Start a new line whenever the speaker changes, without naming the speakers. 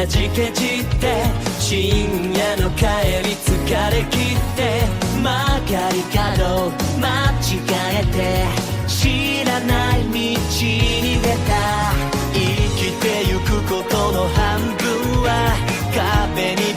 なじけじって深夜の帰り疲れ切って曲がり角間違えて知らない道に出た。生きてゆくことの半分は壁に